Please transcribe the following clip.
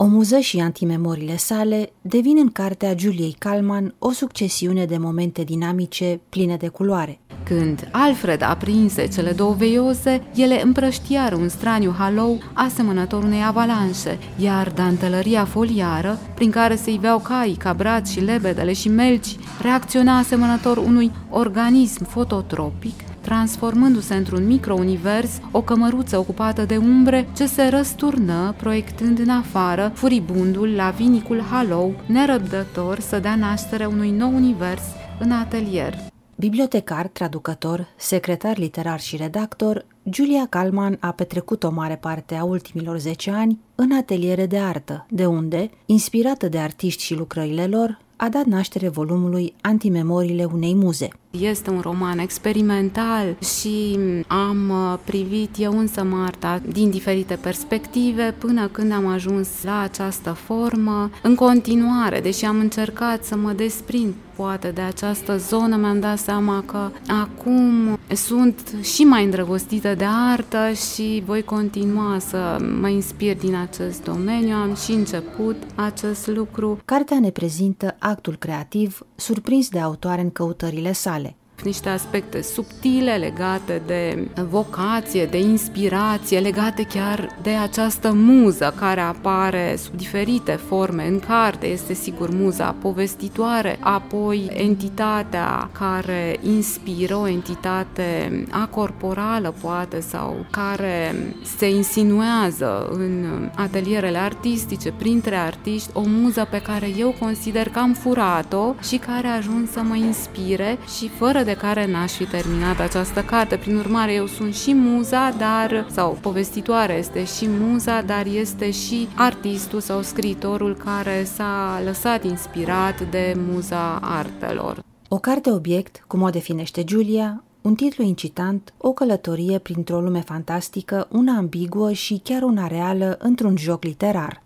O muză și antimemoriile sale devin în cartea Juliei Kalman o succesiune de momente dinamice pline de culoare. Când Alfred aprinse cele două veioze, ele împrăștiară un straniu halou asemănător unei avalanșe, iar dantelăria foliară, prin care se iveau caii, cabrați și lebedele și melci, reacționa asemănător unui organism fototropic, transformându-se într-un microunivers, o cămăruță ocupată de umbre ce se răsturnă, proiectând în afară furibundul lavinicul halou, nerăbdător să dea naștere unui nou univers în atelier. Bibliotecar, traducător, secretar literar și redactor, Julia Kalman a petrecut o mare parte a ultimilor 10 ani în ateliere de artă, de unde, inspirată de artiști și lucrările lor, a dat naștere volumului Antimemoriile unei muze. Este un roman experimental și am privit eu însă arta din diferite perspective până când am ajuns la această formă. În continuare, deși am încercat să mă desprind poate de această zonă, mi-am dat seama că acum sunt și mai îndrăgostită de artă și voi continua să mă inspir din acest domeniu. Am și început acest lucru. Cartea ne prezintă actul creativ surprins de autoare în căutările sale. Niște aspecte subtile legate de vocație, de inspirație, legate chiar de această muză care apare sub diferite forme în carte. Este sigur muza povestitoare, apoi entitatea care inspiră, o entitate acorporală poate sau care se insinuează în atelierele artistice, printre artiști, o muză pe care eu consider că am furat-o și care a ajuns să mă inspire și fără de care n-aș fi terminat această carte. Prin urmare, eu sunt și muza, sau povestitoare este și muza, dar este și artistul sau scriitorul care s-a lăsat inspirat de muza artelor. O carte obiect, cum o definește Julia, un titlu incitant, o călătorie printr-o lume fantastică, una ambiguă și chiar una reală într-un joc literar.